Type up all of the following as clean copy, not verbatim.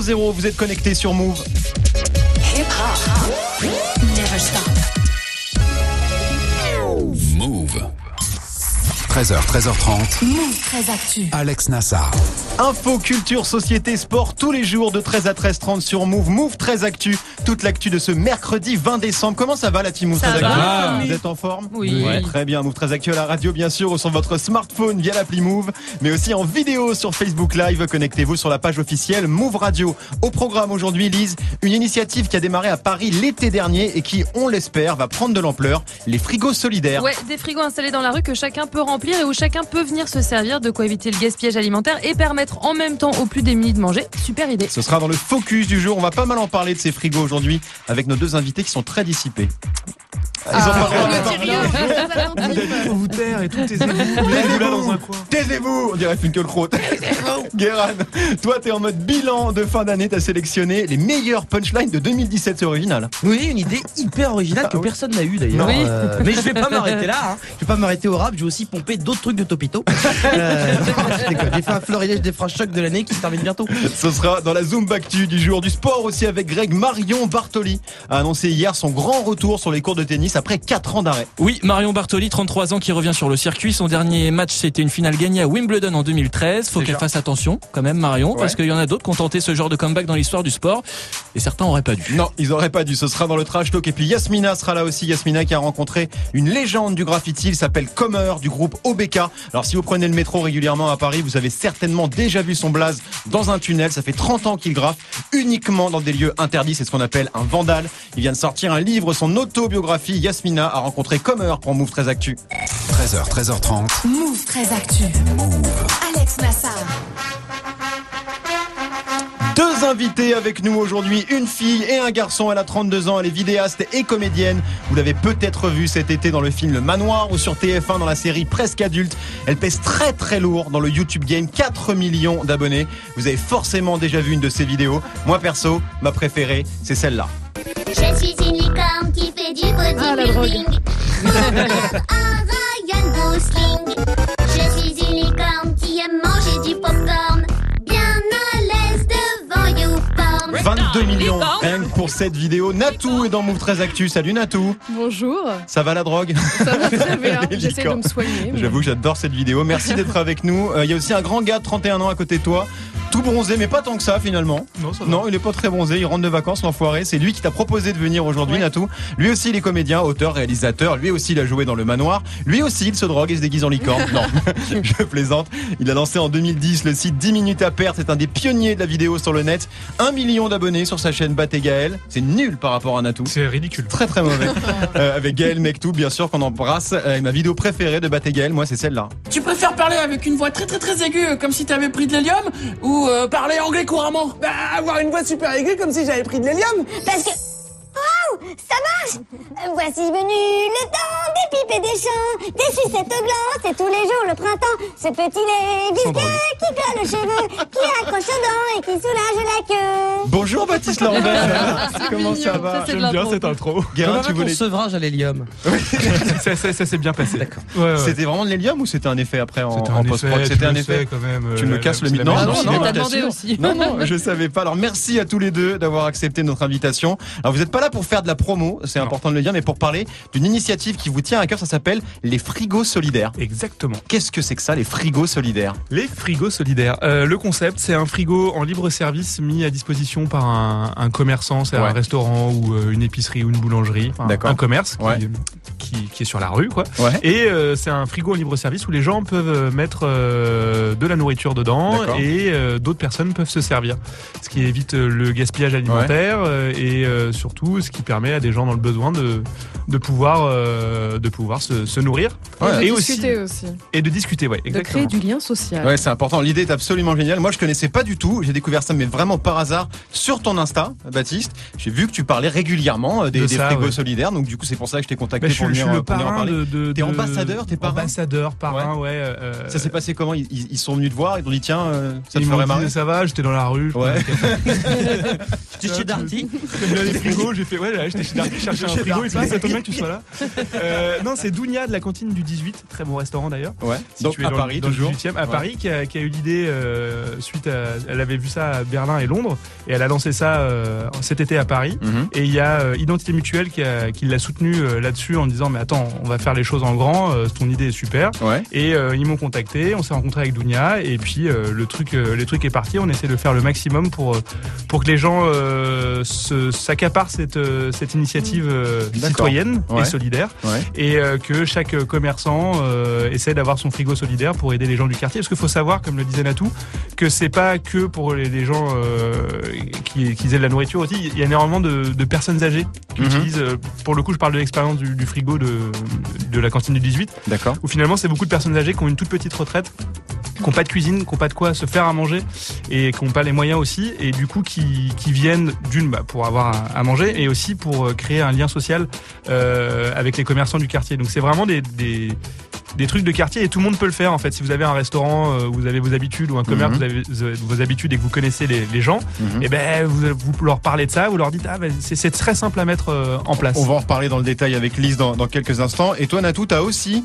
00, vous êtes connectés sur Move. Hip hop, never stop. Move. 13h, 13h30. Move 13 Actu. Alex Nassar. Info, culture, société, sport, tous les jours de 13 à 13h30 sur Move. Move 13 Actu, toute l'actu de ce mercredi 20 décembre. Comment ça va la team Move 13 Actu? Vous êtes en forme? Oui. Ouais, très bien. Move 13 Actu à la radio, bien sûr, ou sur votre smartphone via l'appli Move, mais aussi en vidéo sur Facebook Live. Connectez-vous sur la page officielle Move Radio. Au programme aujourd'hui, Lise, une initiative qui a démarré à Paris l'été dernier et qui, on l'espère, va prendre de l'ampleur. Les frigos solidaires. Ouais, des frigos installés dans la rue que chacun peut remplir et où chacun peut venir se servir, de quoi éviter le gaspillage alimentaire et permettre en même temps aux plus démunis de manger. Super idée. Ce sera dans le focus du jour. On va pas mal en parler de ces frigos aujourd'hui avec nos deux invités qui sont très dissipés. Ils ont pas Faut vous taire et tout, taisez-vous là dans un coin. Taisez-vous, on dirait Finkielkraut. Guéran, toi t'es en mode bilan de fin d'année, t'as sélectionné les meilleures punchlines de 2017, c'est original. Oui, une idée hyper originale que personne n'a eu d'ailleurs. Oui. Mais je vais pas m'arrêter là. Hein. Je vais pas m'arrêter au rap. Je vais aussi pomper d'autres trucs de Topito. Je déconne. J'ai fait un florilège des phrases choc de l'année qui se termine bientôt. Ce sera dans la Zoom Actu du jour, du sport aussi avec Greg. Marion Bartoli a annoncé hier son grand retour sur les cours de tennis après 4 ans d'arrêt. Oui, Marion Bartoli, 33 ans, qui revient sur le circuit. Son dernier match, c'était une finale gagnée à Wimbledon en 2013. Faut qu'elle fasse attention, quand même, Marion, parce qu'il y en a d'autres qui ont tenté ce genre de comeback dans l'histoire du sport. Et certains auraient pas dû. Non, ils auraient pas dû. Ce sera dans le trash talk. Et puis Yasmina sera là aussi. Yasmina qui a rencontré une légende du graffiti. Il s'appelle Comer du groupe OBK. Alors si vous prenez le métro régulièrement à Paris, vous avez certainement déjà vu son blaze dans un tunnel. Ça fait 30 ans qu'il graffe uniquement dans des lieux interdits. C'est ce qu'on appelle un vandale. Il vient de sortir un livre, son autobiographie. Yasmina a rencontré Comer pour Move 13 Actu. 13h, 13h30. Move 13 Actu. Move. Alex Nassar. Deux invités avec nous aujourd'hui, une fille et un garçon. Elle a 32 ans, elle est vidéaste et comédienne. Vous l'avez peut-être vu cet été dans le film Le Manoir ou sur TF1 dans la série Presque Adulte. Elle pèse très très lourd dans le YouTube Game, 4 millions d'abonnés. Vous avez forcément déjà vu une de ses vidéos. Moi perso, ma préférée, c'est celle-là. Je suis une licorne qui fait du bodybuilding. Un Ryan Gosling. Je suis une licorne qui aime manger du popcorn. Bien à l'aise devant YouPorn. 22 millions, rien que pour cette vidéo. Natou est dans Move 13 Actu. Salut Natou. Bonjour. Ça va la drogue? Ça va très bien. Les J'essaie de licornes. me soigner. J'avoue que j'adore cette vidéo. Merci d'être avec nous. Il y a aussi un grand gars de 31 ans à côté de toi. Tout bronzé, mais pas tant que ça finalement. Non, il est pas très bronzé. Il rentre de vacances, l'enfoiré. C'est lui qui t'a proposé de venir aujourd'hui, Natou. Lui aussi, il est comédien, auteur, réalisateur. Lui aussi, il a joué dans Le Manoir. Lui aussi, il se drogue et se déguise en licorne. Non, je plaisante. Il a lancé en 2010 le site 10 minutes à perdre. C'est un des pionniers de la vidéo sur le net. 1 million d'abonnés sur sa chaîne Bat et Gaël. C'est nul par rapport à Natou. C'est ridicule. Très très mauvais. Avec Gaël Mektou, bien sûr, qu'on embrasse. Ma vidéo préférée de Bat et Gaël, moi, c'est celle-là. Tu préfères parler avec une voix très très très aiguë comme si t'avais pris de l'hélium ou parler anglais couramment? Bah, avoir une voix super aiguë comme si j'avais pris de l'hélium. Parce que... Waouh, ça marche. Voici venu le temps des pipes et des chants, des sucettes au gland, c'est tous les jours le printemps. Ce petit lait visqueux qui colle aux cheveux, qui accroche aux dents et qui soulage la queue. Bonjour Baptiste Lambert. Comment ça va? J'aime bien cette intro. Guérin, tu voulais... sevrage à l'hélium. ça s'est bien passé. D'accord. Ouais. C'était vraiment de l'hélium ou c'était un effet après en C'était un post-prod? effet. C'était un effet quand même. Tu me casses le mythe. Non, Non, on t'a je demandé t'assure. aussi. Non, je savais pas. Alors merci à tous les deux d'avoir accepté notre invitation. Alors vous n'êtes pas là pour faire de la promo, c'est important de le dire, mais pour parler d'une initiative qui vous tient à cœur. Ça s'appelle les frigos solidaires. Exactement. Qu'est-ce que c'est que ça, les frigos solidaires? Les frigos solidaires. Le concept, c'est un frigo en libre service mis à disposition par un commerçant, c'est un restaurant ou une épicerie ou une boulangerie, un commerce qui est sur la rue, quoi. Ouais. Et c'est un frigo en libre service où les gens peuvent mettre de la nourriture dedans et d'autres personnes peuvent se servir. Ce qui évite le gaspillage alimentaire et surtout ce qui permet à des gens dans le besoin de pouvoir se nourrir et de discuter aussi. Et de discuter, exactement. De créer du lien social. Ouais, c'est important. L'idée est absolument géniale. Moi, je connaissais pas du tout. J'ai découvert ça, mais vraiment par hasard, sur ton Insta, Baptiste. J'ai vu que tu parlais régulièrement des frigos solidaires. Donc, du coup, c'est pour ça que je t'ai contacté pour venir venir le en parrain parler. T'es ambassadeur, parrain, ouais. Ça s'est passé comment? Ils sont venus te voir, ils t'ont dit tiens, ça te ils ferait marrer? Ça va, j'étais dans la rue. Ouais. J'étais chez Darty. J'aime bien les frigos, j'ai fait ouais, là, j'étais chez Darty, chercher un frigo, et puis ça tombe bien que tu sois là. Non, c'est Dounia de la cantine du 18, très bon restaurant d'ailleurs. Ouais. Donc à Paris, dans le toujours. 18e, à Paris, qui a eu l'idée suite à, elle avait vu ça à Berlin et Londres, et elle a lancé ça cet été à Paris. Et il y a Identité Mutuelle qui l'a soutenu là-dessus en disant mais attends, on va faire les choses en grand, ton idée est super. Ouais. Et ils m'ont contacté, on s'est rencontré avec Dounia, et puis le truc est parti. On essaie de faire le maximum pour que les gens s'accaparent cette initiative citoyenne et solidaire, et que chaque commerçant essaie d'avoir son frigo solidaire pour aider les gens du quartier. Parce qu'il faut savoir, comme le disait Natou, que c'est pas que pour les gens qui aient de la nourriture aussi. Il y a énormément de personnes âgées qui utilisent, pour le coup je parle de l'expérience du frigo de la cantine du 18, d'accord, où finalement c'est beaucoup de personnes âgées qui ont une toute petite retraite, qui n'ont pas de cuisine, qui n'ont pas de quoi se faire à manger, et qui n'ont pas les moyens aussi, et du coup qui viennent pour avoir à manger, et aussi pour créer un lien social avec les commerçants du quartier. Donc c'est vraiment des trucs de quartier, et tout le monde peut le faire en fait. Si vous avez un restaurant, vous avez vos habitudes, ou un commerce, vous avez vos habitudes et que vous connaissez les gens, et ben vous leur parlez de ça, vous leur dites c'est très simple à mettre en place. On va en reparler dans le détail avec Lise dans quelques instants. Et toi Natou, t'as aussi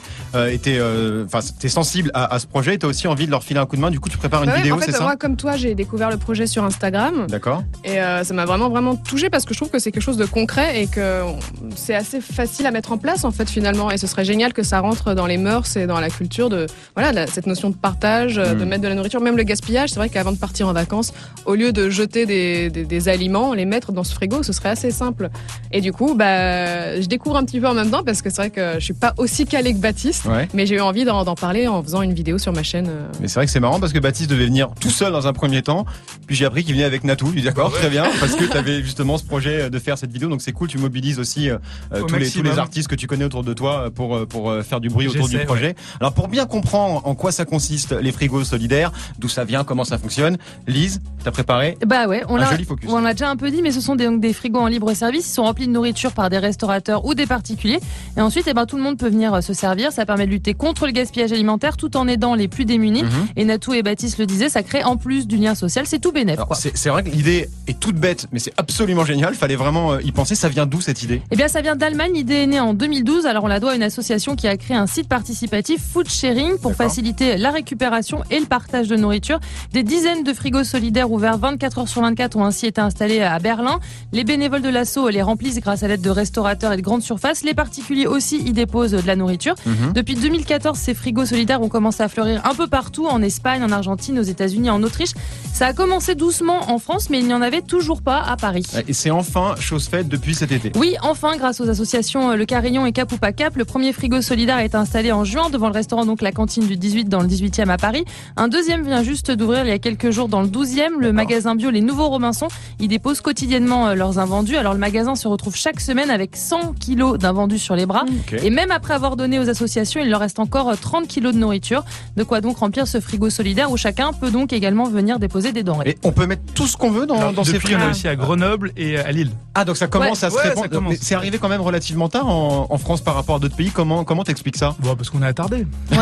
t'es sensible à ce projet, et t'as aussi envie de leur filer un coup de main. Du coup tu prépares une vidéo, en fait, c'est ça? Moi comme toi j'ai découvert le projet sur Instagram. D'accord. Et ça m'a vraiment touchée, parce que je trouve que c'est quelque chose de concret et que c'est assez facile à mettre en place en fait finalement, et ce serait génial que ça rentre dans les mœurs et dans la culture de cette notion de partage, de mettre de la nourriture, même le gaspillage. C'est vrai qu'avant de partir en vacances, au lieu de jeter des aliments, les mettre dans ce frigo, ce serait assez simple. Et du coup je découvre un petit peu en même temps, parce que c'est vrai que je suis pas aussi calée que Baptiste, mais j'ai eu envie d'en parler en faisant une vidéo sur ma chaîne. Mais c'est vrai que c'est marrant, parce que Baptiste devait venir tout seul dans un premier temps, puis j'ai appris qu'il venait avec Natou. Je dis d'accord, très bien, parce que tu avais justement ce projet de faire cette vidéo, donc c'est cool, tu mobilises aussi tous les artistes que tu connais autour de toi pour faire du bruit autour du projet. Alors pour bien comprendre en quoi ça consiste, les frigos solidaires, d'où ça vient, comment ça fonctionne, Lise, t'as préparé un joli focus. On l'a déjà un peu dit, mais ce sont des frigos en libre service. Ils sont remplis de nourriture par des restaurateurs ou des particuliers, et ensuite tout le monde peut venir se servir. Ça permet de lutter contre le gaspillage alimentaire tout en aidant les plus démunis. Et Natou et Baptiste le disaient, ça crée en plus du lien social, c'est tout bénef. C'est vrai que l'idée est toute bête, mais c'est absolument génial, fallait vraiment y penser. Ça vient d'où cette idée? Eh bien ça vient d'Allemagne, l'idée est née en 2012. Alors on la doit à une association qui a créé un site participatif, Food Sharing, pour faciliter la récupération et le partage de nourriture. Des dizaines de frigos solidaires ouverts 24 heures sur 24 ont ainsi été installés à Berlin. Les bénévoles de l'asso les remplissent grâce à l'aide de restaurateurs et de grandes surfaces. Les particuliers aussi y déposent de la nourriture. Depuis 2014, ces frigos solidaires ont commencé à fleurir un peu partout, en Espagne, en Argentine, aux États-Unis, en Autriche. Ça a commencé doucement en France, mais il n'y en avait toujours pas à Paris. Et c'est enfin chose faite depuis cet été. Oui, enfin, grâce aux associations Le Carillon et Cap ou Pas Cap, le premier frigo solidaire a été installé en juin devant le restaurant, donc la cantine du 18 dans le 18e à Paris. Un deuxième vient juste d'ouvrir il y a quelques jours dans le 12e, le magasin bio Les Nouveaux Robinson. Ils déposent quotidiennement leurs invendus. Alors le magasin se retrouve chaque semaine avec 100 kilos d'invendus sur les bras. Et même après avoir donné aux associations, il leur reste encore 30 kilos de nourriture. De quoi donc remplir ce frigo solidaire où chacun peut donc également venir déposer des denrées. Et on peut mettre tout ce qu'on veut dans ces frigos. Il y en a aussi à Grenoble et à Lille. Ah, donc ça commence à se répandre. C'est arrivé quand même relativement tard en France par rapport à d'autres pays. Comment t'expliques ça? Parce qu'on a attardé. On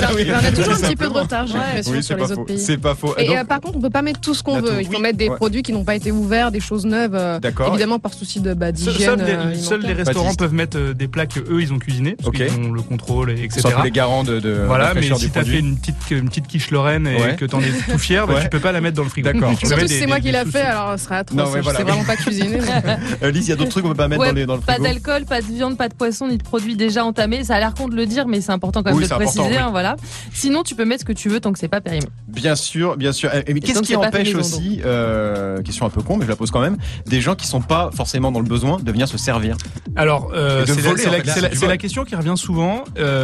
a toujours un petit peu de retard, j'ai l'impression, sur les autres pays. C'est pas faux. Et par contre, on peut pas mettre tout ce qu'on veut. Il faut mettre des produits qui n'ont pas été ouverts, des choses neuves. Évidemment, par souci d'hygiène. Seuls les restaurants peuvent mettre des plats que eux ils ont cuisinés, parce qu'ils ont le contrôle, etc. Sans les garants de voilà, mais si t'as fait une petite quiche Lorraine et que t'en es tout fier, tu peux pas la mettre dans le frigo. D'accord. Surtout si c'est moi qui l'a fait, alors ce serait atroce. Je sais vraiment pas cuisiner. Lise, il y a d'autres trucs qu'on peut pas mettre dans le frigo. Pas d'alcool, pas de viande, pas de poisson, ni de produits déjà entamés. Ça a l'air con de le dire, mais c'est important quand même de le préciser. Voilà. Sinon, tu peux mettre ce que tu veux tant que c'est pas périmé. Bien sûr. Mais qu'est-ce qui empêche aussi, question un peu con, mais je la pose quand même, des gens qui sont pas forcément dans le besoin de venir se servir? Alors, c'est la question qui revient souvent.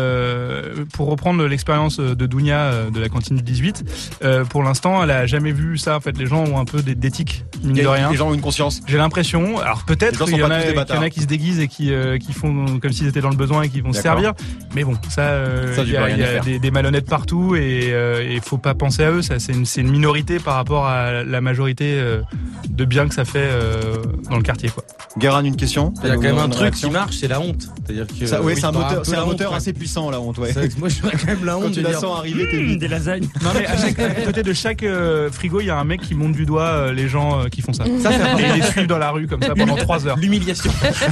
Pour reprendre l'expérience de Dounia de la cantine du 18, pour l'instant, elle a jamais vu ça. En fait, les gens ont un peu d'éthique, mine de rien. Les gens ont une conscience. J'ai l'impression. Alors peut-être qu'il y en a qui se déguisent et qui font comme s'ils étaient dans le besoin et qui vont se servir. Mais bon, Ça, il y a des malhonnêtes partout et il faut pas penser à eux. Ça, c'est une minorité par rapport à la majorité de bien que ça fait dans le quartier, quoi. Guérin, une question? Il y a quand même un truc qui marche, c'est la honte. C'est-à-dire que c'est un moteur assez puissant, la honte. Ouais. Moi, j'aurais quand même la honte. Quand tu la sens arriver, t'es vite. Des lasagnes. Non mais à côté de chaque frigo, il y a un mec qui monte du doigt les gens qui font ça. Et les suivent dans la rue comme ça pendant 3 heures. L'humiliation.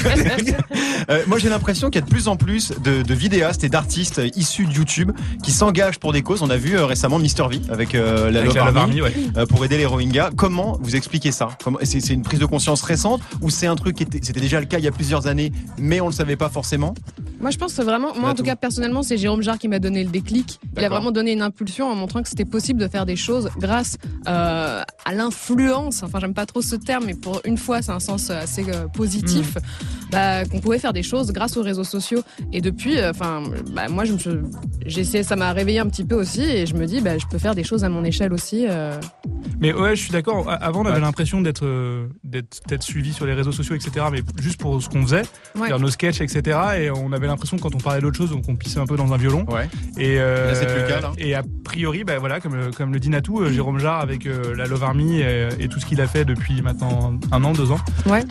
Moi, j'ai l'impression qu'il y a de plus en plus de vidéastes et d'artistes issus de YouTube qui s'engagent pour des causes. On a vu récemment Mr V avec la Love Army, pour aider les Rohingyas. Comment vous expliquez ça? C'est une prise de conscience récente ou c'est un truc c'était déjà le cas il y a plusieurs années, mais on le savait pas forcément? Moi, je pense que c'est vraiment, en tout cas personnellement, c'est Jérôme Jarre qui m'a donné le déclic. Il a vraiment donné une impulsion en montrant que c'était possible de faire des choses grâce à l'influence. Enfin, j'aime pas trop ce terme, mais pour une fois, c'est un sens assez positif. Qu'on pouvait faire des choses grâce aux réseaux sociaux. Et depuis, moi, j'ai essayé, ça m'a réveillé un petit peu aussi, et je me dis, je peux faire des choses à mon échelle aussi. Mais ouais, je suis d'accord. Avant, on avait l'impression d'être suivi sur les réseaux sociaux, etc. Mais juste pour ce qu'on faisait, faire nos sketchs, etc. Et on avait l'impression que quand on parlait d'autre chose, qu'on pissait un peu dans un violon. Ouais. Et là, c'est plus le cas, là. Et a priori, comme le dit Natou, Jérôme Jarre avec la Love Army et tout ce qu'il a fait depuis maintenant 1 an, 2 ans. Ouais.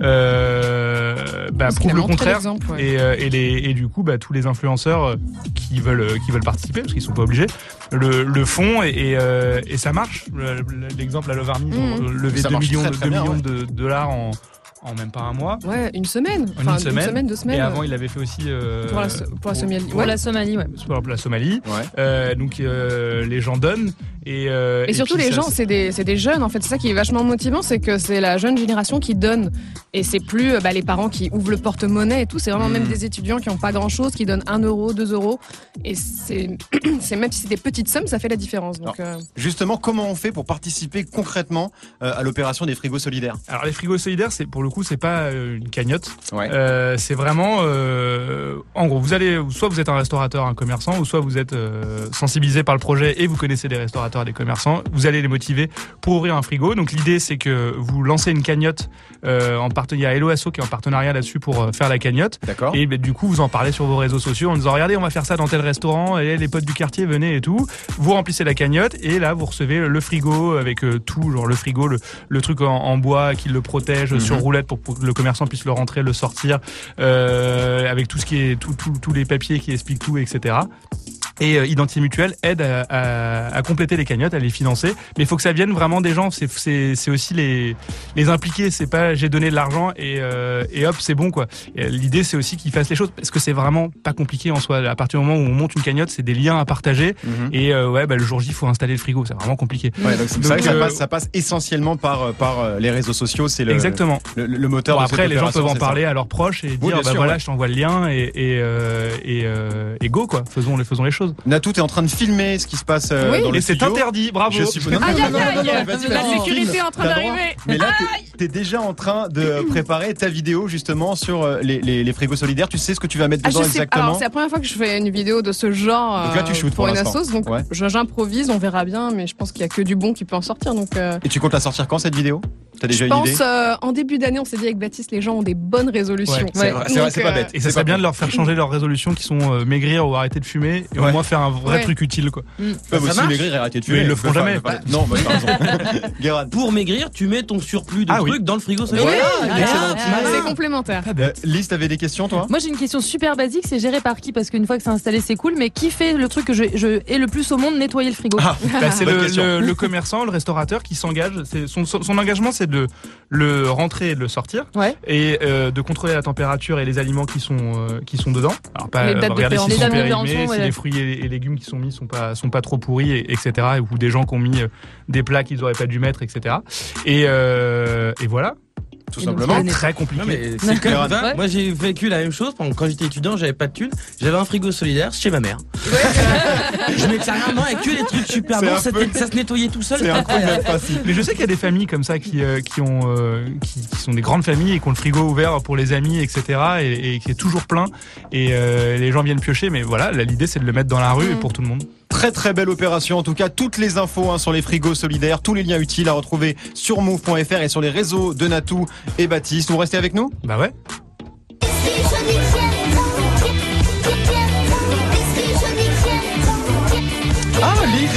Prouve le contraire. Ouais. Et du coup, tous les influenceurs qui veulent participer, parce qu'ils sont pas obligés, le font et ça marche. L'exemple à Love Army, ils ont levé 2 millions de dollars en même pas un mois. Ouais, une semaine. Une semaine, 2 semaines. Et avant, il avait fait aussi pour la Somalie. Pour la Somalie, ouais. Pour la Somalie. Ouais. Donc les gens donnent et surtout les gens, c'est des jeunes en fait. C'est ça qui est vachement motivant, c'est que c'est la jeune génération qui donne et c'est plus les parents qui ouvrent le porte-monnaie et tout. C'est vraiment même des étudiants qui ont pas grand-chose, qui donnent 1 euro, 2 euros et c'est même si c'est des petites sommes, ça fait la différence. Donc justement, comment on fait pour participer concrètement à l'opération des frigos solidaires? Alors les frigos solidaires, c'est pour le coup, c'est pas une cagnotte. Ouais. C'est vraiment, en gros, soit vous êtes un restaurateur, un commerçant, ou soit vous êtes sensibilisé par le projet et vous connaissez des restaurateurs, des commerçants. Vous allez les motiver pour ouvrir un frigo. Donc l'idée, c'est que vous lancez une cagnotte en partenariat. Il y a Hello Asso qui est en partenariat là-dessus pour faire la cagnotte. D'accord. Et du coup, vous en parlez sur vos réseaux sociaux en disant regardez, on va faire ça dans tel restaurant. Et les potes du quartier venez et tout. Vous remplissez la cagnotte et là, vous recevez le frigo avec tout, genre le frigo, le truc en bois qui le protège sur roulette pour que le commerçant puisse le rentrer, le sortir, avec tout ce qui est tous les papiers qui expliquent tout, etc. Et Identité Mutuelle aide à compléter les cagnottes, à les financer. Mais il faut que ça vienne vraiment des gens. C'est aussi les impliquer. C'est pas j'ai donné de l'argent et hop, c'est bon, quoi. Et l'idée, c'est aussi qu'ils fassent les choses parce que c'est vraiment pas compliqué en soi. À partir du moment où on monte une cagnotte, c'est des liens à partager. Et le jour J, il faut installer le frigo. C'est vraiment compliqué. Ouais, donc c'est vrai que ça passe essentiellement par les réseaux sociaux. C'est exactement le moteur. Bon, après, les gens peuvent en parler à leurs proches et dire voilà, je t'envoie le lien et go, quoi. Faisons les choses. Natou, t'es en train de filmer ce qui se passe dans le studio. Et c'est interdit, bravo. Je suis... La sécurité est en train d'arriver. Mais là, t'es déjà en train de préparer ta vidéo justement sur les frigos solidaires. Tu sais ce que tu vas mettre dedans exactement? Alors, c'est la première fois que je fais une vidéo de ce genre. Donc là, tu shootes pour une assos, donc j'improvise, on verra bien, mais je pense qu'il y a que du bon qui peut en sortir. Donc. Et tu comptes la sortir quand cette vidéo? T'as déjà une idée? Je pense en début d'année, on s'est dit avec Baptiste, les gens ont des bonnes résolutions. Ouais, c'est vrai, c'est pas bête. Et ça serait bien de leur faire changer leurs résolutions qui sont maigrir ou arrêter de fumer et au moins faire un vrai truc utile, quoi. Aussi maigrir et arrêter de fumer. Mais ils le feront jamais. Non, t'as raison. Pour maigrir, tu mets ton surplus de trucs dans le frigo. C'est complémentaire. Lise, t'avais des questions, toi? Moi, j'ai une question super basique. C'est géré par qui? Parce qu'une fois que c'est installé, c'est cool. Mais qui fait le truc que je hais le plus au monde, nettoyer le frigo? C'est le commerçant, le restaurateur qui s'engage. Son engagement, c'est de le rentrer et de le sortir. Et de contrôler la température et les aliments qui sont dedans. Alors, pas regarder s'ils sont périmés, si les fruits et légumes qui sont mis sont pas trop pourris, etc. Ou des gens qui ont mis des plats qu'ils auraient pas dû mettre, etc. Et voilà. Tout simplement. Très compliqué. Non, mais c'est comme ça. Moi, j'ai vécu la même chose. Quand j'étais étudiant, j'avais pas de thunes. J'avais un frigo solidaire chez ma mère. Je mets clairement avec que les trucs super bons. Ça se nettoyait tout seul. C'est incroyable. Mais je sais qu'il y a des familles comme ça qui sont des grandes familles et qui ont le frigo ouvert pour les amis, etc. et qui est toujours plein. Et les gens viennent piocher. Mais voilà, l'idée, c'est de le mettre dans la rue et pour tout le monde. Très très belle opération, en tout cas toutes les infos sur les frigos solidaires, tous les liens utiles à retrouver sur move.fr et sur les réseaux de Natou et Baptiste. Vous restez avec nous? Bah ouais.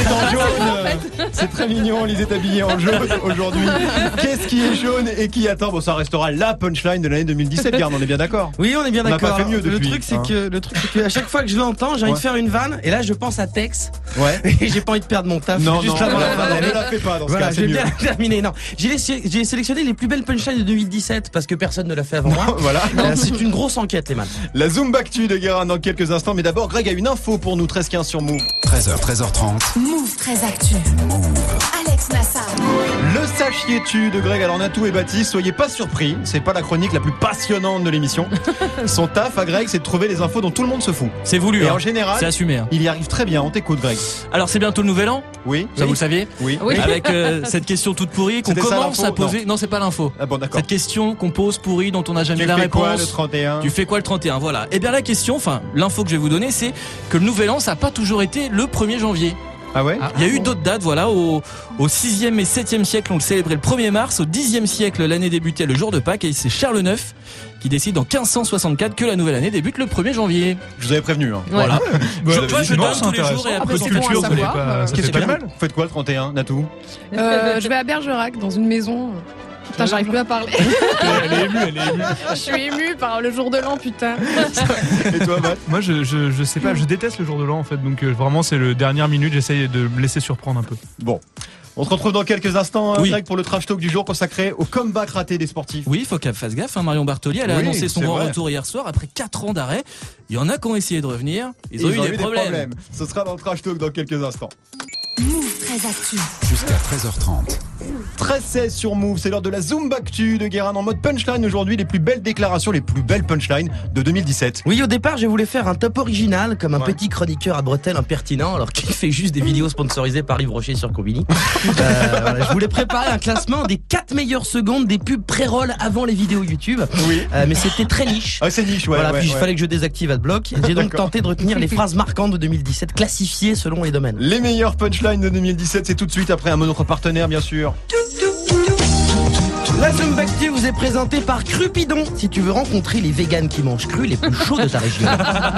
est en jaune. C'est très mignon, Lise est habillée en jaune aujourd'hui. Qu'est-ce qui est jaune et qui attend? Bon, ça restera la punchline de l'année 2017, Garde, on est bien d'accord? Oui, on est bien d'accord. On n'a pas fait mieux depuis. Le truc, c'est que à chaque fois que je l'entends, j'ai envie de faire une vanne, et là, je pense à Tex. Ouais. Et j'ai pas envie de perdre mon taf. Non, juste avant la vanne, ne la fais pas dans ce cas, c'est mieux. Bien terminé. Non, j'ai sélectionné les plus belles punchlines de 2017 parce que personne ne l'a fait avant moi. Voilà. C'est une grosse enquête, les man. La Zumbactu de Guérin dans quelques instants, mais d'abord, Greg a une info pour nous, 13-15 sur Move. 13h, 13h30. Move 13 Actu. Alex Nassar. Le sachiez-tu de Greg. Alors Natou et Baptiste, soyez pas surpris, c'est pas la chronique la plus passionnante de l'émission. Son taf à Greg, c'est de trouver les infos dont tout le monde se fout. C'est voulu. Et hein. en général, c'est assumé. Hein. Il y arrive très bien. On t'écoute, Greg. Alors c'est bientôt le nouvel an. Oui. Ça vous le saviez? Oui. Avec cette question toute pourrie qu'on commence à poser. Non, c'est pas l'info. Ah bon, d'accord. Cette question qu'on pose pourrie dont on n'a jamais la réponse. Tu fais quoi le 31? Tu fais quoi le 31? Voilà. Et bien la question, enfin l'info que je vais vous donner, c'est que le nouvel an, ça n'a pas toujours été le 1er janvier. Ah ouais? Il y a eu d'autres dates, voilà. Au 6e et 7e siècle, on le célébrait le 1er mars. Au 10e siècle, l'année débutait le jour de Pâques. Et c'est Charles IX qui décide en 1564 que la nouvelle année débute le 1er janvier. Je vous avais prévenu. Hein. Ouais. Voilà. Je donne tous les jours et après culture, c'est pas mal. Vous faites quoi le 31, Natou? Je vais à Bergerac, dans une maison. Putain, j'arrive plus à parler. Elle est émue. Je suis émue par le jour de l'an, putain. Et toi, Matt? Moi, je sais pas, je déteste le jour de l'an en fait. Donc vraiment, c'est le dernière minute, j'essaye de me laisser surprendre un peu. Bon. On se retrouve dans quelques instants, Greg, pour le trash talk du jour consacré au comeback raté des sportifs. Oui, il faut qu'elle fasse gaffe. Marion Bartoli, elle a annoncé son grand retour hier soir après 4 ans d'arrêt. Il y en a qui ont essayé de revenir. Ils ont eu des problèmes. Ce sera dans le trash talk dans quelques instants. Move 13 Actu. Jusqu'à 13h30. 13-16 sur Move, c'est l'heure de la Zumbactu de Guérin en mode punchline aujourd'hui, les plus belles déclarations, les plus belles punchlines de 2017. Oui, au départ, je voulais faire un top original comme un petit chroniqueur à bretelles impertinent, alors qu'il fait juste des vidéos sponsorisées par Yves Rocher sur Combini. Voilà, je voulais préparer un classement des 4 meilleures secondes des pubs pré-roll avant les vidéos YouTube. Oui. Mais c'était très niche. Ah, c'est niche, ouais. Voilà, puis il fallait que je désactive Adblock. J'ai donc tenté de retenir les phrases marquantes de 2017, classifiées selon les domaines. Les meilleures punchlines de 2017, c'est tout de suite après un autre partenaire, bien sûr. La Zumbactu vous est présentée par Crupidon. Si tu veux rencontrer les végans qui mangent cru les plus chauds de ta région.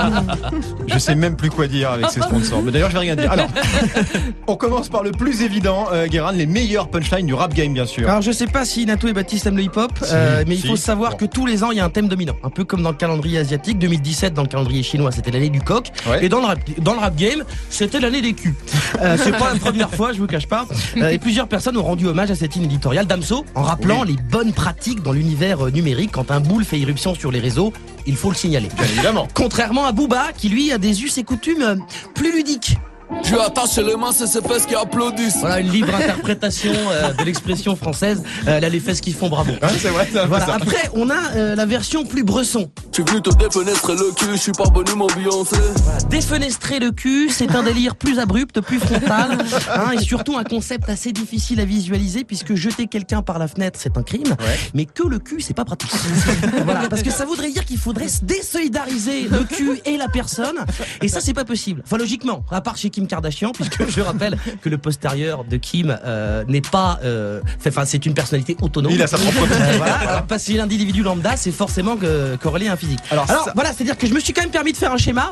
Je sais même plus quoi dire avec ces sponsors. Mais d'ailleurs, je vais rien dire. Alors, on commence par le plus évident, Guérin, les meilleures punchlines du rap game, bien sûr. Alors, je sais pas si Natou et Baptiste aiment le hip-hop, mais il faut savoir que tous les ans, il y a un thème dominant. Un peu comme dans le calendrier asiatique. 2017, dans le calendrier chinois, c'était l'année du coq. Ouais. Et dans le rap game, c'était l'année des culs. C'est pas la première fois, je vous cache pas. Et plusieurs personnes ont rendu hommage à cette ligne éditoriale. Damso, en rappelant les bonnes pratiques dans l'univers numérique. Quand un boule fait irruption sur les réseaux, il faut le signaler. Bien évidemment. Contrairement à Booba, qui lui a des us et coutumes plus ludiques. Je lui attache les mains, c'est ses fesses qui applaudissent. Voilà, une libre interprétation de l'expression française. Elle a les fesses qui font bravo. Ah, c'est vrai, voilà. Ça. Après, on a la version plus bresson. J'ai voulu te défenestrer le cul, je suis pas venu m'ambiancer. Voilà, défenestrer le cul, c'est un délire plus abrupt, plus frontal, et surtout un concept assez difficile à visualiser, puisque jeter quelqu'un par la fenêtre, c'est un crime, mais que le cul, c'est pas pratique. Voilà, parce que ça voudrait dire qu'il faudrait se désolidariser le cul et la personne, et ça, c'est pas possible. Enfin, logiquement, à part chez Kim Kardashian, puisque je rappelle que le postérieur de Kim n'est pas, enfin, c'est une personnalité autonome. Il a sa propre voilà, alors, parce que l'individu lambda, c'est forcément corrélé à un physique. Alors ça... voilà, c'est-à-dire que je me suis quand même permis de faire un schéma.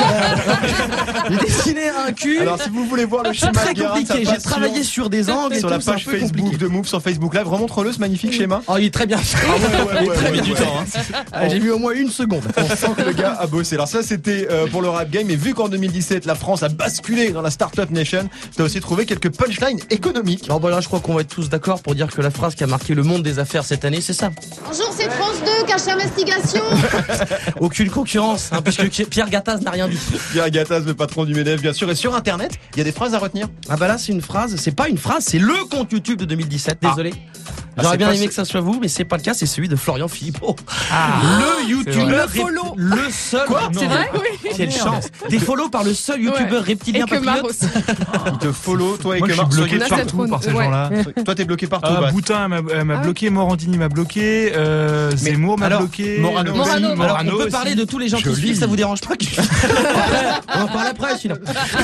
J'ai dessiné un cul. Alors si vous voulez voir le schéma, c'est très compliqué. J'ai travaillé sur des angles sur et la tout, page Facebook compliqué. De Move sur Facebook Live. Remontre-le ce magnifique schéma. Oh, il est très bien. Il est très bien du temps. J'ai mis au moins une seconde. On sent que le gars a bossé. Alors ça, c'était pour le rap game. Et vu qu'en 2017, la France a basculé dans la Startup Nation, t'as aussi trouvé quelques punchlines économiques. Alors voilà, je crois qu'on va être tous d'accord pour dire que la phrase qui a marqué le monde des affaires cette année, c'est ça. Bonjour, c'est France 2, cache investigation. Aucune concurrence, puisque Pierre Gattaz n'a rien dit. Pierre Gattaz, le patron du MEDEF, bien sûr. Et sur Internet, il y a des phrases à retenir. Ah bah là, c'est une phrase. C'est pas une phrase, c'est le compte YouTube de 2017. Désolé. J'aurais bien aimé que ça soit vous, mais c'est pas le cas, c'est celui de Florian Philippot. Le youtubeur le seul. Quoi, c'est vrai? Oui. Quelle chance. T'es follow par le seul youtubeur reptilien patriote. Il te follow, toi et que je suis bloqué partout par ces gens-là. Toi, t'es bloqué partout. Boutin m'a bloqué, Morandini m'a bloqué, Zemmour m'a bloqué. Morano. Alors, on peut parler de tous les gens qui suivent, ça vous dérange pas que... On en parle après, sinon.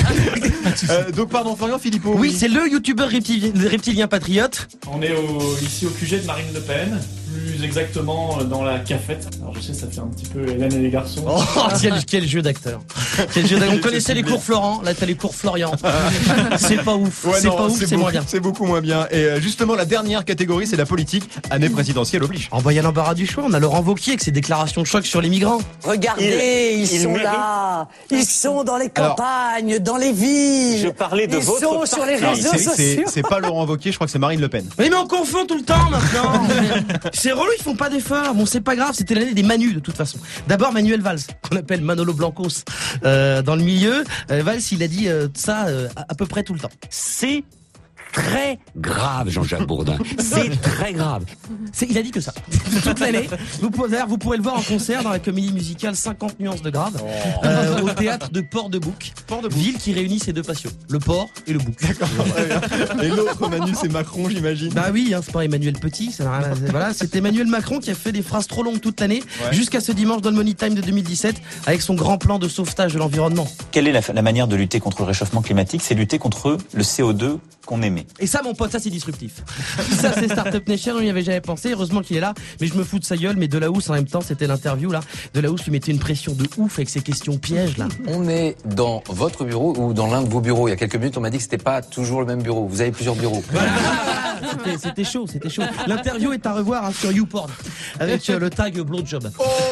Donc, pardon, Florian Philippot. Oui, c'est le youtubeur reptilien patriote. On est ici au QG de Marine Le Pen. Plus exactement dans la cafette. Alors je sais, ça fait un petit peu Hélène et les garçons. Oh, quel jeu d'acteur. On connaissait les cours Florent, là t'as les cours Florian. C'est pas ouf, c'est moins bien. C'est beaucoup moins bien. Et justement, la dernière catégorie, c'est la politique. Année présidentielle oblige. Oh bah il y a l'embarras du choix, on a Laurent Wauquiez avec ses déclarations de choc sur les migrants. Regardez, ils sont là. Ils sont dans les campagnes, dans les villes. Je parlais de votre parti. Ils sont sur les réseaux sociaux. C'est pas Laurent Wauquiez, je crois que c'est Marine Le Pen. Oui, mais on confond tout le temps maintenant. C'est relou, ils font pas d'efforts. Bon, c'est pas grave, c'était l'année des Manus de toute façon. D'abord Manuel Valls, qu'on appelle Manolo Blancos dans le milieu. Valls, il a dit ça à peu près tout le temps. C'est très grave, Jean-Jacques Bourdin. C'est très grave. Il a dit que ça. Toute l'année. Vous pourrez le voir en concert dans la comédie musicale 50 nuances de grave, au théâtre de Port-de-Bouc. Ville qui réunit ces deux passions, le port et le bouc. D'accord. Et l'autre Manu, c'est Macron, j'imagine. Bah oui, c'est pas Emmanuel Petit. Voilà, c'est Emmanuel Macron qui a fait des phrases trop longues toute l'année, jusqu'à ce dimanche dans le Money Time de 2017, avec son grand plan de sauvetage de l'environnement. Quelle est la manière de lutter contre le réchauffement climatique? C'est lutter contre le CO2 qu'on émet. Et ça, mon pote, ça c'est disruptif. Ça c'est Startup Nation, on n'y avait jamais pensé. Heureusement qu'il est là, mais je me fous de sa gueule. Mais Delahousse, en même temps, c'était l'interview là. Delahousse lui mettait une pression de ouf avec ses questions pièges là. On est dans votre bureau ou dans l'un de vos bureaux. Il y a quelques minutes, on m'a dit que c'était pas toujours le même bureau. Vous avez plusieurs bureaux. Voilà. C'était chaud. L'interview est à revoir sur YouPorn avec le tag blowjob.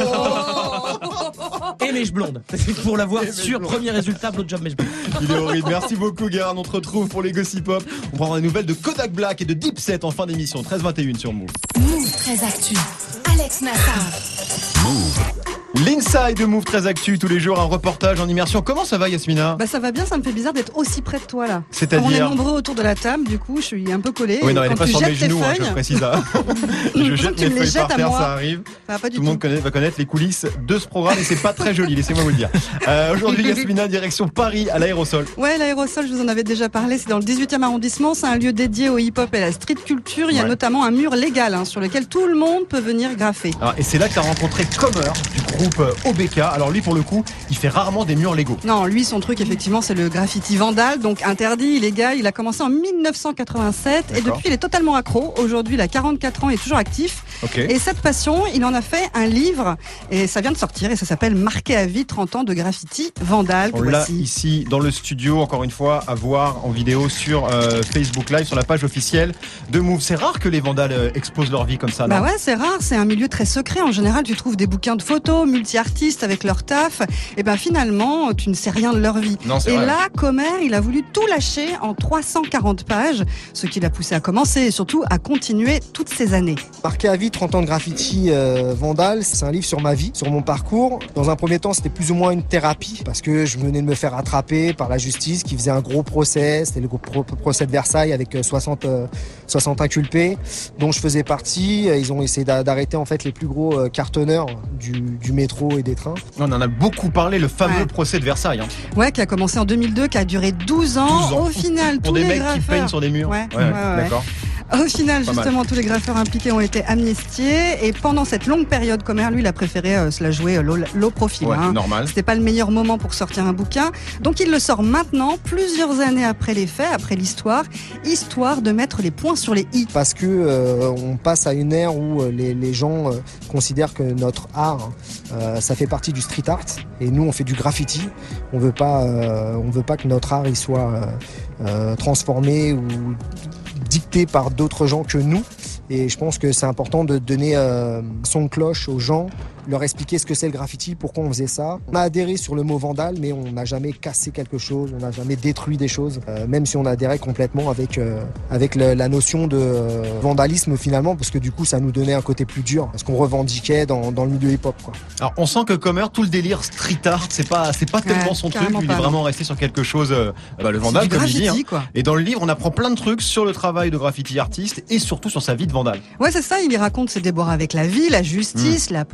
Et mèche blonde. Pour l'avoir sur premier résultat, blowjob mèche blonde. Il est horrible. Merci beaucoup, Guérin. On te retrouve pour les Gossip Pop. On prendra des nouvelles de Kodak Black et de Dipset en fin d'émission. 13h21 sur Move. Move très actu. Alex Nassar. Move. L'inside de Move très actu, tous les jours un reportage en immersion. Comment ça va, Yasmina? Bah ça va bien, ça me fait bizarre d'être aussi près de toi là. C'est-à-dire, on est nombreux autour de la table, du coup je suis un peu collée. Oui, non, elle n'est pas sur mes genoux, je précise ça. Je jette mes feuilles par terre, ça arrive. Tout le monde va connaître les coulisses de ce programme et c'est pas très joli, laissez-moi vous le dire. Aujourd'hui, Yasmina, direction Paris à l'Aérosol. Ouais, l'Aérosol, je vous en avais déjà parlé, c'est dans le 18e arrondissement, c'est un lieu dédié au hip-hop et à la street culture. Il y a notamment un mur légal sur lequel tout le monde peut venir graffer. Et c'est là que tu as rencontré Comer du groupe OBK. Alors lui, pour le coup, il fait rarement des murs légaux. Non, lui, son truc, effectivement, c'est le graffiti vandal, donc interdit, illégal. Il a commencé en 1987 et depuis, il est totalement accro. Aujourd'hui, il a 44 ans, il est toujours actif. Et cette passion, il en a fait un livre et ça vient de sortir et ça s'appelle Marqué à vie 30 ans de graffiti vandal. On l'a ici dans le studio, encore une fois, à voir en vidéo sur Facebook Live, sur la page officielle de Move. C'est rare que les vandales exposent leur vie comme ça, non? Bah ouais, c'est rare, c'est un milieu très secret. En général, tu trouves des bouquins de photos, multi-artistes avec leur taf. Et ben finalement, tu ne sais rien de leur vie. Non, et vrai. Là, Comer, il a voulu tout lâcher en 340 pages, ce qui l'a poussé à commencer et surtout à continuer toutes ces années. Marqué à vie 30 ans de graffiti vandal, c'est un livre sur ma vie, sur mon parcours. Dans un premier temps, c'était plus ou moins une thérapie parce que je venais de me faire attraper par la justice qui faisait un gros procès. C'était le gros procès de Versailles avec 60 inculpés dont je faisais partie. Ils ont essayé d'arrêter en fait les plus gros cartonneurs du métro et des trains. On en a beaucoup parlé, le fameux procès de Versailles. Ouais, qui a commencé en 2002, qui a duré 12 ans. Au final, pour tous des les mecs graffeurs... qui peignent sur des murs. Ouais. D'accord. Au final, justement, tous les graffeurs impliqués ont été amnistiés et pendant cette longue période, Comer, lui, il a préféré se la jouer low profile. Normal. C'était pas le meilleur moment pour sortir un bouquin. Donc il le sort maintenant, plusieurs années après les faits, après l'histoire, histoire de mettre les points sur les i. Parce que on passe à une ère où les gens considèrent que notre art, ça fait partie du street art et nous on fait du graffiti. On veut pas que notre art il soit transformé ou dicté par d'autres gens que nous. Et je pense que c'est important de donner son cloche aux gens, leur expliquer ce que c'est le graffiti, pourquoi on faisait ça. On a adhéré sur le mot vandal, mais on n'a jamais cassé quelque chose, on n'a jamais détruit des choses, même si on adhérait complètement avec la notion de vandalisme finalement, parce que du coup ça nous donnait un côté plus dur, parce qu'on revendiquait dans le milieu hip-hop. Alors on sent que Comer, tout le délire street art, c'est pas tellement son truc, il est vraiment resté sur quelque chose, le vandal comme il dit. Et dans le livre, on apprend plein de trucs sur le travail de graffiti artiste et surtout sur sa vie de vandal. Ouais, c'est ça, il y raconte ses déboires avec la vie, la justice, la police,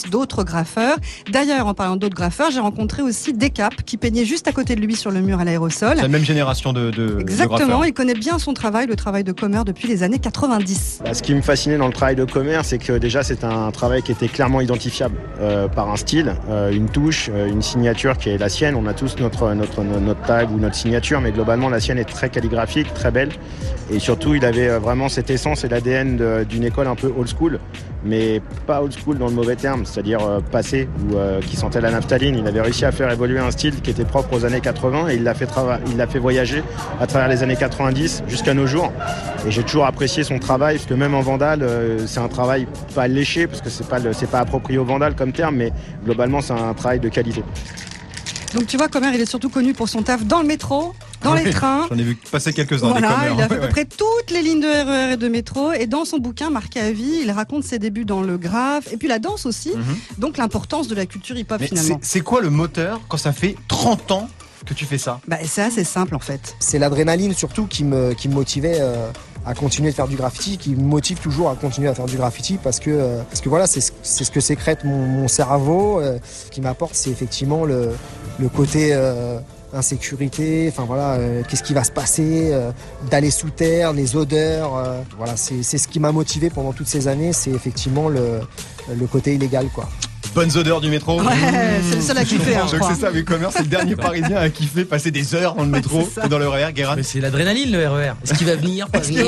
fils d'autres graffeurs. D'ailleurs, en parlant d'autres graffeurs, j'ai rencontré aussi Decap qui peignait juste à côté de lui sur le mur à l'aérosol. C'est la même génération de Exactement, il connaît bien son travail, le travail de Comer depuis les années 90. Ce qui me fascinait dans le travail de Comer, c'est que déjà c'est un travail qui était clairement identifiable par un style, une touche, une signature qui est la sienne. On a tous notre tag ou notre signature, mais globalement la sienne est très calligraphique, très belle. Et surtout, il avait vraiment cette essence et l'ADN d'une école un peu old school, mais pas old school dans le mauvais terme, c'est-à-dire passé ou qui sentait la naphtaline. Il avait réussi à faire évoluer un style qui était propre aux années 80 et il l'a fait voyager à travers les années 90 jusqu'à nos jours. Et j'ai toujours apprécié son travail, parce que même en Vandal, c'est un travail pas léché, parce que c'est pas approprié au Vandal comme terme, mais globalement c'est un travail de qualité. Donc tu vois, Comer, il est surtout connu pour son taf dans le métro, dans les trains. J'en ai vu passer quelques-uns. Voilà, des Comer, il a fait à peu près toutes les lignes de RER et de métro. Et dans son bouquin marqué à vie, il raconte ses débuts dans le graphe et puis la danse aussi. Donc l'importance de la culture hip-hop finalement. C'est quoi le moteur quand ça fait 30 ans que tu fais ça? C'est assez simple en fait. C'est l'adrénaline surtout qui me motivait à continuer de faire du graffiti, qui me motive toujours à continuer à faire du graffiti parce que voilà, c'est ce que sécrète mon cerveau. Ce qui m'apporte, c'est effectivement le côté insécurité, enfin voilà, qu'est-ce qui va se passer, d'aller sous terre, les odeurs, voilà, c'est ce qui m'a motivé pendant toutes ces années, c'est effectivement le côté illégal, quoi. Bonnes odeurs du métro. Ouais, c'est le seul à kiffer, je crois. C'est ça, mais Comer, c'est le dernier Parisien à kiffer passer des heures dans le métro et dans le RER, Guérin. Mais c'est l'adrénaline, le RER. Est-ce qu'il va venir, pas venir?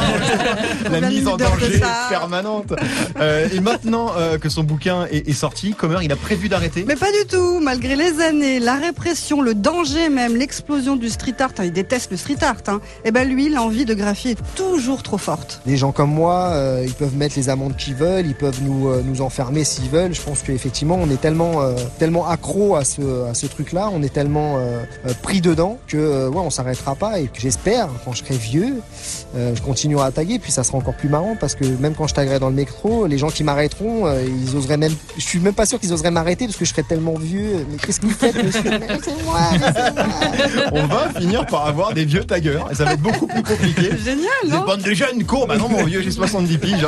La mise en danger permanente. Et maintenant que son bouquin est sorti, Comer, il a prévu d'arrêter? Mais pas du tout. Malgré les années, la répression, le danger même, l'explosion du street art, il déteste le street art, et ben lui, l'envie de graffier est toujours trop forte. Des gens comme moi, ils peuvent mettre les amendes qu'ils veulent, ils peuvent nous enfermer s'ils veulent. Je pense qu'effectivement, on est tellement accro à ce truc-là, on est tellement pris dedans que on s'arrêtera pas, et que j'espère, quand je serai vieux, je continuerai à taguer, puis ça sera encore plus marrant parce que même quand je taguerai dans le métro, les gens qui m'arrêteront, ils oseraient même, je suis même pas sûr qu'ils oseraient m'arrêter parce que je serai tellement vieux. Mais qu'est-ce que vous faites, monsieur? Laissez-moi. On va finir par avoir des vieux tagueurs et ça va être beaucoup plus compliqué. C'est génial, non? Des bandes de jeunes courent. Bah non, mon vieux, j'ai 70 piges.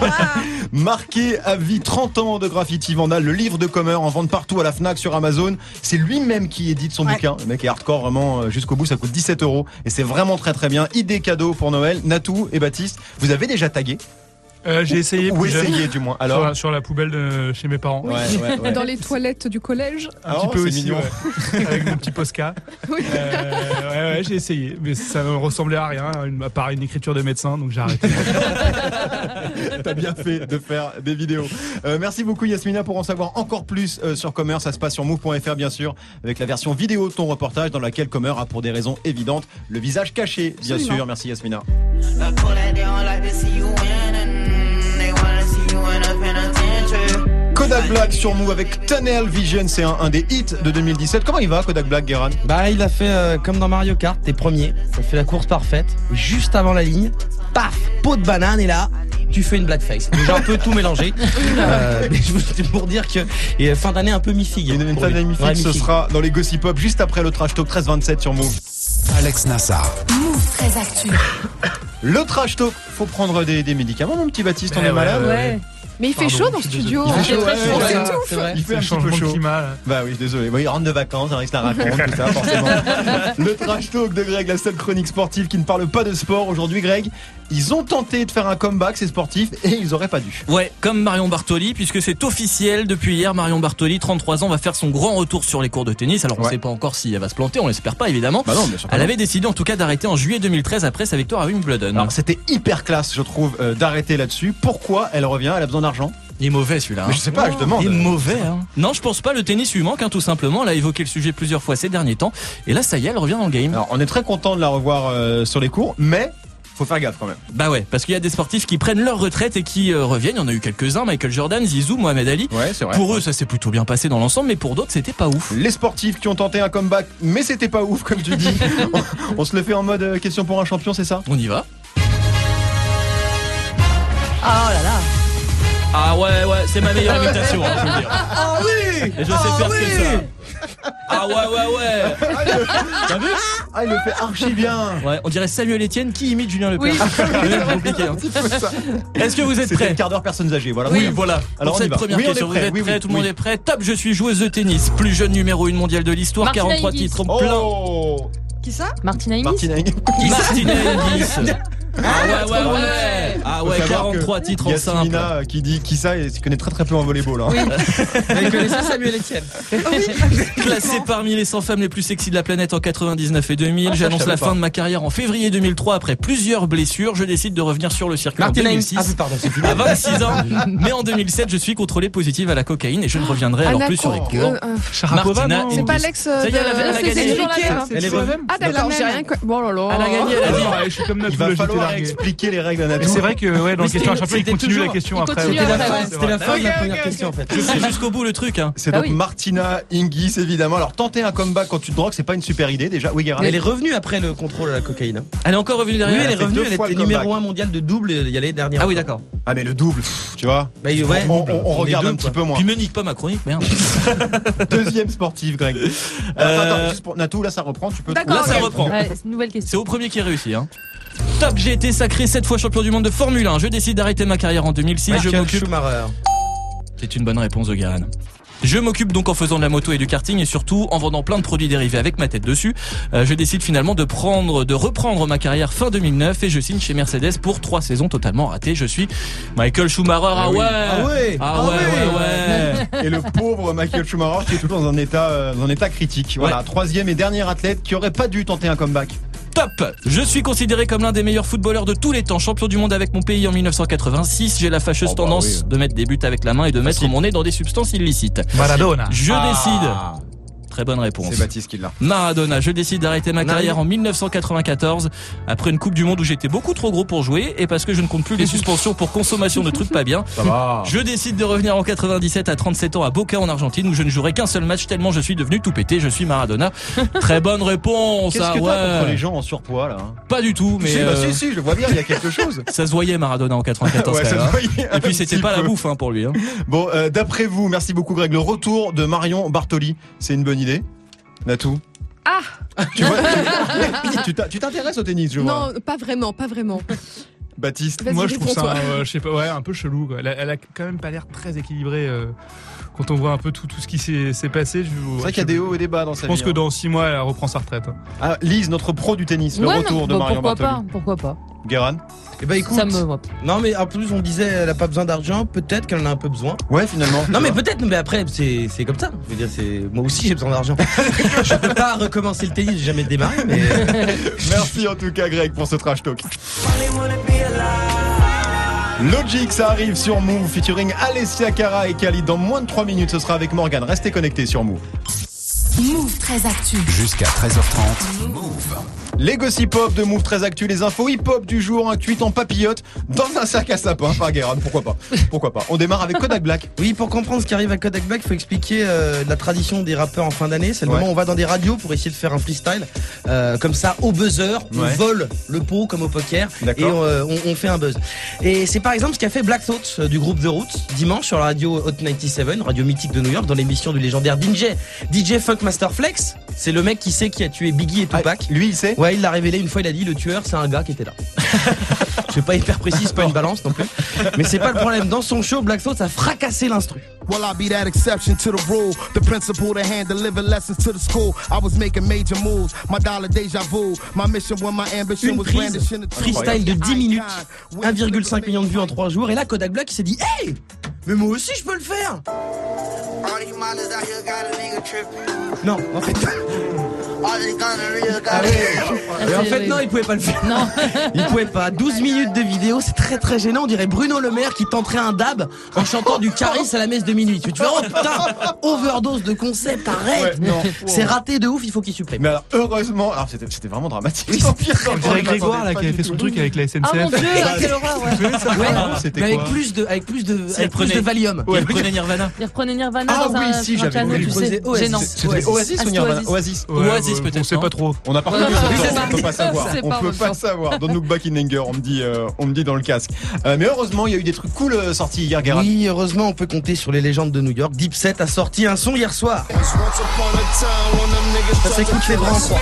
Marqué à vie 30 ans de graffiti Vandal, le livre de Comer en vente partout à la Fnac, sur Amazon. C'est lui-même qui édite son bouquin. Le mec est hardcore vraiment jusqu'au bout, ça coûte 17 € et c'est vraiment très très bien. Idée cadeau pour Noël. Natou et Baptiste, vous avez déjà tagué? J'ai essayé. Ou essayé du moins. Alors sur la poubelle de chez mes parents. Ouais. Dans les toilettes du collège. Un petit peu aussi, avec mon petit Posca. Oui. J'ai essayé, mais ça ne ressemblait à rien, à part une écriture de médecin, donc j'ai arrêté. T'as bien fait de faire des vidéos. Merci beaucoup Yasmina. Pour en savoir encore plus sur Comer, ça se passe sur move.fr bien sûr, avec la version vidéo de ton reportage dans laquelle Comer a pour des raisons évidentes le visage caché, bien sûr. Merci Yasmina. Kodak Black sur Move avec Tunnel Vision, c'est un des hits de 2017. Comment il va Kodak Black, Guérin? Il a fait comme dans Mario Kart, t'es premier, il fait la course parfaite, juste avant la ligne, paf, pot de banane, et là tu fais une blackface. J'ai un peu tout mélangé, mais c'est pour dire que fin d'année un peu mi-figue. Une fin d'année mi-figue, ce sera dans les Gossip Pop juste après le Trash Talk 13-27 sur Move. Alex Nassar. Move très actu. Le Trash Talk, faut prendre des médicaments mon petit Baptiste, on est malade. Ouais. Mais il fait chaud dans le studio. Il fait chaud, on s'étouffe. Il fait un petit peu chaud. Bah oui, désolé. Il rentre de vacances, il se la raconte, tout ça, forcément. Le Trash Talk de Greg, la seule chronique sportive qui ne parle pas de sport. Aujourd'hui, Greg, ils ont tenté de faire un comeback, ces sportifs, et ils auraient pas dû. Ouais, comme Marion Bartoli, puisque c'est officiel. Depuis hier, Marion Bartoli, 33 ans, va faire son grand retour sur les cours de tennis. Alors on sait pas encore si elle va se planter, on l'espère pas évidemment. Bah non, bien sûr. Elle avait décidé en tout cas d'arrêter en juillet 2013 après sa victoire à Wimbledon. Alors c'était hyper classe, je trouve, d'arrêter là-dessus. Pourquoi elle revient? Elle a besoin d'argent. Il est mauvais celui-là. Mais je sais pas, je demande. Il est mauvais. Non, je pense pas. Le tennis lui manque, tout simplement. Elle a évoqué le sujet plusieurs fois ces derniers temps. Et là, ça y est, elle revient dans le game. Alors, on est très content de la revoir sur les cours, mais faut faire gaffe quand même. Bah ouais, parce qu'il y a des sportifs qui prennent leur retraite et qui reviennent. Il y en a eu quelques-uns, Michael Jordan, Zizou, Mohamed Ali. Ouais, c'est vrai. Pour eux, ça s'est plutôt bien passé dans l'ensemble, mais pour d'autres, c'était pas ouf. Les sportifs qui ont tenté un comeback, mais c'était pas ouf, comme tu dis. On se le fait en mode question pour un champion, c'est ça? On y va. Oh là là. Ah ouais, c'est ma meilleure imitation, je veux dire. Ah oui. Et je sais faire que ça. Ah ouais. T'as vu? Ah, il le fait archi bien. Ouais, on dirait Samuel Etienne qui imite Julien Lepers. C'est compliqué. Hein. Est-ce que vous êtes prêts? Un quart d'heure personnes âgées, voilà. Oui, voilà. Alors pour cette première question, vous êtes prêts? Tout le monde est prêt? Top, je suis joueuse de tennis, plus jeune numéro 1 mondiale de l'histoire, Martina 43 Hingis. titres plein. Qui ça? Martina Hingis. Martina Hingis. Ah ouais, 43 titres en simple. Yasmina qui dit qui ça et qui connaît très peu en volleyball. Oui. Elle connaissait Samuel Etienne. Classée parmi les 100 femmes les plus sexy de la planète en 99 et 2000, j'annonce la fin de ma carrière en février 2003 après plusieurs blessures. Je décide de revenir sur le circuit en 2006. À 26 ans. Mais en 2007, je suis contrôlée positive à la cocaïne et je ne reviendrai alors plus sur les cours. Martina, c'est pas l'ex. Ça y est, elle a gagné. Elle est revenue. Ah d'accord, j'ai rien. Bon là là. Elle a gagné, elle a dit. Je suis comme Natou, Il va falloir expliquer les règles à Natou. C'est vrai que dans la question à champion, il continue la question après. C'était la fin de la première question en fait. Je sais jusqu'au bout le truc. C'est donc Martina Hingis évidemment. Alors tenter un comeback quand tu te drogues, c'est pas une super idée déjà. Oui, Guérin. Elle est revenue après le contrôle à la cocaïne. Elle est encore revenue derrière. Oui, elle est revenue. Elle était numéro 1 mondial de double il y a l'année dernière. Ah oui, d'accord. Ah mais le double, tu vois. On regarde un petit peu moins. Puis me nique pas ma chronique, merde. Deuxième sportif, Greg. Attends, juste pour Natou, là ça reprend. Tu peux. Là ça reprend. Nouvelle question. C'est au premier qui réussit. Top, j'ai été sacré 7 fois champion du monde de Formule 1. Je décide d'arrêter ma carrière en 2006. Je m'occupe. C'est une bonne réponse de Guérin. Je m'occupe donc en faisant de la moto et du karting et surtout en vendant plein de produits dérivés avec ma tête dessus. Je décide finalement de reprendre ma carrière fin 2009 et je signe chez Mercedes pour 3 saisons totalement ratées. Je suis Michael Schumacher. Ah ouais. Et le pauvre Michael Schumacher qui est toujours dans un état critique. Voilà, troisième et dernier athlète qui aurait pas dû tenter un comeback. Top. Je suis considéré comme l'un des meilleurs footballeurs de tous les temps, champion du monde avec mon pays en 1986. J'ai la fâcheuse tendance de mettre des buts avec la main et de mettre mon nez dans des substances illicites. Maradona. Je décide. Très bonne réponse. C'est Baptiste qui l'a. Maradona, je décide d'arrêter ma carrière en 1994 après une Coupe du Monde où j'étais beaucoup trop gros pour jouer et parce que je ne compte plus les suspensions pour consommation de trucs pas bien. Ça va. Je décide de revenir en 97 à 37 ans à Boca en Argentine où je ne jouerai qu'un seul match tellement je suis devenu tout pété. Je suis Maradona. Très bonne réponse. Qu'est-ce que t'as contre les gens en surpoids là? Pas du tout, mais si, je le vois bien, il y a quelque chose. Ça se voyait Maradona en 94. Ouais, ça se voyait et puis c'était pas la bouffe pour lui. Bon, d'après vous, merci beaucoup Greg, le retour de Marion Bartoli, c'est une bonne idée? Natou? Ah. Tu vois, tu t'intéresses au tennis, je vois. Non, pas vraiment. Baptiste? Moi je trouve ça je sais pas, un peu chelou quoi. Elle a quand même pas l'air très équilibrée quand on voit un peu tout ce qui s'est passé. C'est vrai qu'il y a des hauts et des bas dans sa vie. Je pense que dans 6 mois elle reprend sa retraite. Ah, Lise, notre pro du tennis, le retour de Marion Bartoli. Pourquoi pas? Guérin? Eh ben écoute, non mais en plus on disait elle a pas besoin d'argent, peut-être qu'elle en a un peu besoin. Ouais finalement. Non mais peut-être, mais après c'est comme ça. Je veux dire moi aussi j'ai besoin d'argent. Je peux pas recommencer le tennis, j'ai jamais démarré. Mais merci en tout cas Greg pour ce trash talk. Logic, ça arrive sur Move featuring Alessia Cara et Khalid dans moins de 3 minutes. Ce sera avec Morgane. Restez connectés sur Move. Move 13 Actu. Jusqu'à 13h30. Move. Les gossip hop de Move 13 Actu, les infos hip hop du jour, un tweet en papillote dans un sac à sapin par Guérin. Pourquoi pas. On démarre avec Kodak Black. Oui, pour comprendre ce qui arrive à Kodak Black, il faut expliquer la tradition des rappeurs en fin d'année. C'est le moment où on va dans des radios pour essayer de faire un freestyle. Comme ça, au buzzer, on vole le pot comme au poker et on fait un buzz. Et c'est par exemple ce qu'a fait Black Thought du groupe The Roots dimanche sur la radio Hot 97, radio mythique de New York, dans l'émission du légendaire DJ Funk Master Flex. C'est le mec qui sait qui a tué Biggie et Tupac. Lui, il sait? Ouais, il l'a révélé une fois, il a dit le tueur, c'est un gars qui était là. Je suis pas hyper précis, c'est pas une balance non plus. Mais c'est pas le problème. Dans son show, Black Thought a fracassé l'instru. Well, I'll be that exception to the rule. The principal to hand deliver lessons to the school. I was making major moves. My dollar déjà vu. My mission when my ambition was brandishing. Freestyle de 10 minutes, 1,5 million de vues en 3 jours. Et là, Kodak Black, il s'est dit, hey, mais moi aussi, je peux le faire. Non, en fait. Et en fait, non, il pouvait pas le faire. Non. Il pouvait pas. 12 minutes de vidéo, c'est très très gênant. On dirait Bruno Le Maire qui tenterait un dab en chantant du Caris à la messe de minuit. Tu te fais, oh putain, overdose de concept, arrête. C'est raté de ouf, il faut qu'il supprime. Mais alors, heureusement, c'était vraiment dramatique. Oui, on dirait Grégoire là qui avait fait son truc avec la SNCF. Oh mon dieu, quelle horreur, mais avec plus de Valium. Il reprenait Nirvana. Il reprenait Nirvana dans un canot, tu sais, gênant. C'était Oasis ou Nirvana? Oasis peut-être. pas trop. On a pas connu ce temps, on peut pas savoir. On peut pas savoir. Don't look back in anger, on me dit dans le casque. Mais heureusement, il y a eu des trucs cool sortis hier, Guérin. Oui, heureusement, on peut compter sur les légendes de New York. Dipset a sorti un son hier soir. Ça s'écoute les bras en croix.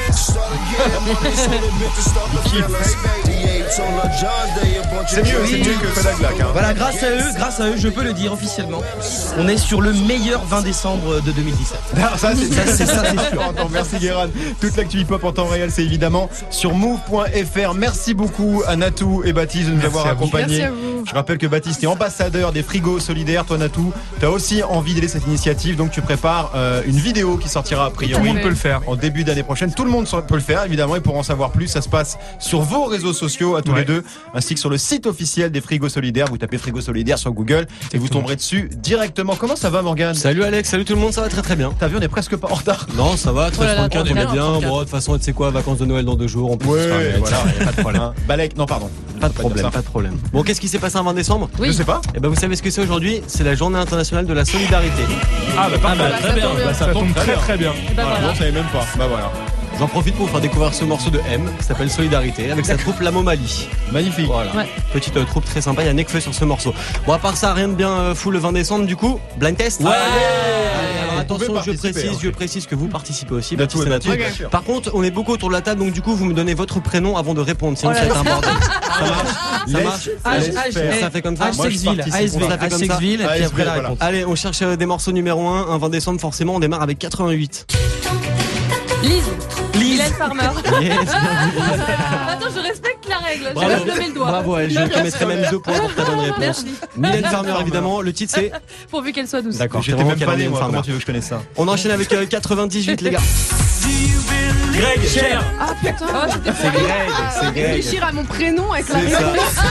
C'est mieux que Kodak Black. Voilà, grâce à eux, je peux le dire officiellement. On est sur le meilleur 20 décembre de 2017. Ça, c'est sûr. Merci Guérin. Toute l'actu hip-hop en temps réel, c'est évidemment sur move.fr. Merci beaucoup à Natou et Baptiste de nous avoir accompagnés. Je rappelle que Baptiste est ambassadeur des frigos solidaires. Toi, Natou, tu as aussi envie d'aider cette initiative, donc tu prépares une vidéo qui sortira a priori. Tout le monde peut le faire. En début d'année prochaine. Tout le monde peut le faire, évidemment, et pour en savoir plus, ça se passe sur vos réseaux sociaux à tous les deux, ainsi que sur le site officiel des frigos solidaires. Vous tapez frigos solidaires sur Google et vous tomberez dessus directement. Comment ça va, Morgane? Salut Alex, salut tout le monde, ça va très très bien. T'as vu, on est presque pas en retard. Non, ça va, très tranquille, on est bien. Bon, de toute façon, tu sais quoi, vacances de Noël dans 2 jours, on peut se permettre. Voilà, y a pas de problème. Balek, non, pardon. Pas de problème. Bon, qu'est-ce qui s'est passé un 20 décembre? Je sais pas. Eh ben, vous savez ce que c'est aujourd'hui? C'est la journée internationale de la solidarité. Ah, bah, très bien. Ça tombe très bien. On savait même pas. Bah voilà. J'en profite pour vous faire découvrir ce morceau de M qui s'appelle Solidarité avec sa troupe La Momalie. Magnifique. Voilà. Ouais. Petite troupe très sympa, il y a Nekfeu sur ce morceau. Bon, à part ça, rien de bien fou le 20 décembre du coup. Blind test. Ouais. Alors attention, je précise que vous participez aussi. Baptiste et Natou. Par contre, on est beaucoup autour de la table, donc du coup, vous me donnez votre prénom avant de répondre. Sinon, ça va être un bordel. Ça marche. Ça fait comme ça. ASVille, et puis après la réponse. Allez, on cherche des morceaux numéro 1. Un 20 décembre, forcément, on démarre avec 88. Lise. Mylène Farmer. Attends, je respecte la règle. Je vais lever le doigt. Bravo, je te mettrai même 2 points pour ta bonne réponse. Merci. Mylène Farmer, évidemment. Le titre, c'est pourvu qu'elle soit douce. D'accord, j'étais même pas né, moi. Comment tu veux que je connaisse ça? On enchaîne avec 98, les gars. Greg, Cher. Ah putain, c'est Greg. Réfléchir à mon prénom avec la réponse.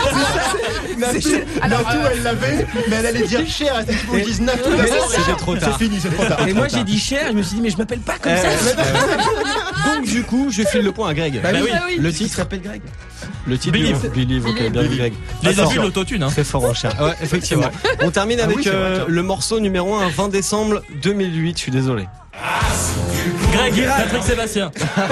Natou, elle l'avait, mais elle allait dire Cher. Il faut que je dise Natou. C'était trop tard. C'est fini, c'est trop tard. Et moi j'ai dit Cher, je me suis dit mais je m'appelle pas comme ça. Donc du coup, je file le point à Greg. Bah oui. Le titre s'appelle Greg. Le titre Believe, ok, bien vu Greg. Les abus de l'autotune, hein. Très fort en Cher. Ouais, effectivement. On termine avec le morceau numéro 1, 20 décembre 2008, je suis désolé. Greg, Patrick Sébastien.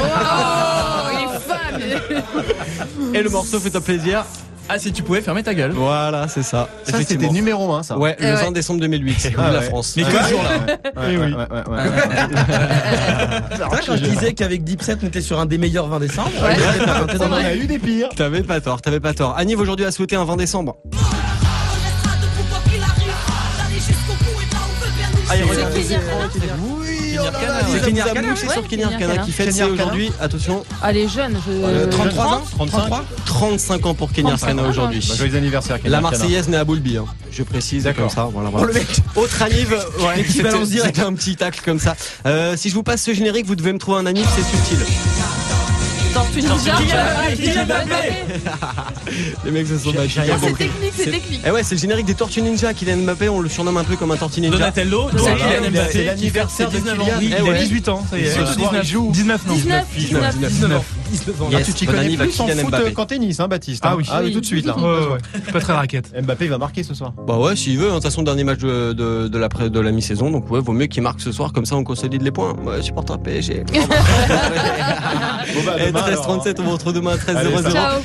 Et le morceau fait un plaisir. Ah, si tu pouvais fermer ta gueule. Voilà, c'est ça. Ça, c'était numéro 1, ça. Ouais, le 20 décembre 2008, la France. Mais que ce jour-là. Quand je disais qu'avec Dipset, on était sur un des meilleurs 20 décembre. On en a eu des pires. T'avais pas tort. Aniv aujourd'hui a souhaité un 20 décembre. C'est Kenny Arcana, c'est sur Kenny Arcana qui fête aujourd'hui. Attention. Allez, jeune. 33 ans 35 ans pour Kenny Arcana aujourd'hui. Joyeux anniversaire, Kenny La Arcana. Marseillaise née à Boulby, je précise. D'accord. Comme ça. Voilà. Oh, le mec. Autre Aniv, qui balance direct un petit tacle comme ça. Si je vous passe ce générique, vous devez me trouver un Aniv, c'est subtil. Tortue Ninja. Les mecs se sont battus. C'est technique. Eh ouais, c'est le générique des Tortues Ninja. Kylian Mbappé, on le surnomme un peu comme un Tortue Ninja. Donatello, c'est Kylian Mbappé. C'est l'anniversaire de Kylian. Il a 18 ans, ça y est. Ce soir, il joue 19 ans. 19 ans. Tu t'y connais plus en foot qu'en tennis, hein, Baptiste. Ah oui. Tout de suite, là. Pas très raquette. Mbappé va marquer ce soir. Bah ouais, s'il veut. De toute façon, dernier match de la mi-saison. Donc ouais, vaut mieux qu'il marque ce soir. Comme ça, on consolide les points. Ouais, supporter PSG. 13-37, on va retrouver demain à 13-00.